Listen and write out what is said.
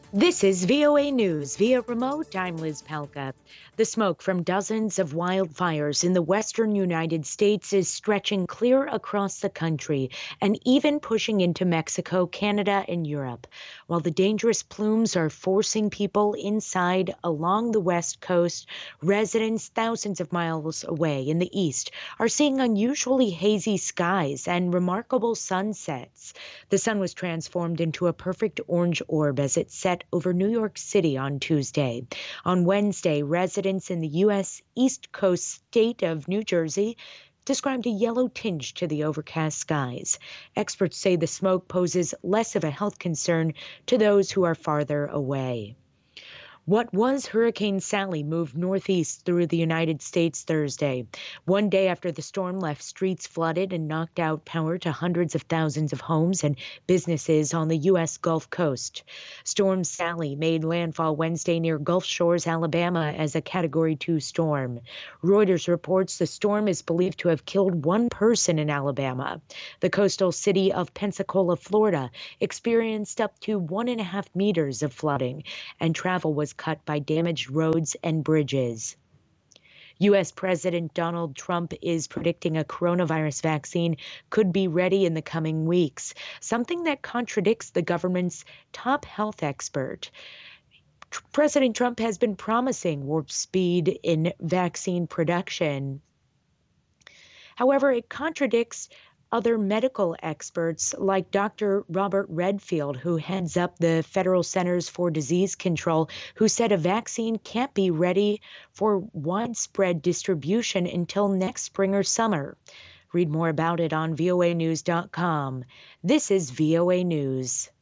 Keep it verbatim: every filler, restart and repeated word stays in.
This is V O A News via remote. I'm Liz Pelka. The smoke from dozens of wildfires in the western United States is stretching clear across the country and even pushing into Mexico, Canada, and Europe. While the dangerous plumes are forcing people inside along the west coast, residents thousands of miles away in the east are seeing unusually hazy skies and remarkable sunsets. The sun was transformed into a perfect orange orb as it set over New York City on Tuesday. On Wednesday, residents in the U S East Coast state of New Jersey described a yellow tinge to the overcast skies. Experts say the smoke poses less of a health concern to those who are farther away. What was Hurricane Sally moved northeast through the United States Thursday. One day after the storm left streets flooded and knocked out power to hundreds of thousands of homes and businesses on the U S Gulf Coast. Storm Sally made landfall Wednesday near Gulf Shores, Alabama, as a Category two storm. Reuters reports the storm is believed to have killed one person in Alabama. The coastal city of Pensacola, Florida, experienced up to one and a half meters of flooding, and travel was cut by damaged roads and bridges. U S. President Donald Trump is predicting a coronavirus vaccine could be ready in the coming weeks, something that contradicts the government's top health expert. President Trump has been promising warp speed in vaccine production. However, it contradicts other medical experts like Doctor Robert Redfield, who heads up the Federal Centers for Disease Control, who said a vaccine can't be ready for widespread distribution until next spring or summer. Read more about it on V O A news dot com. This is V O A News.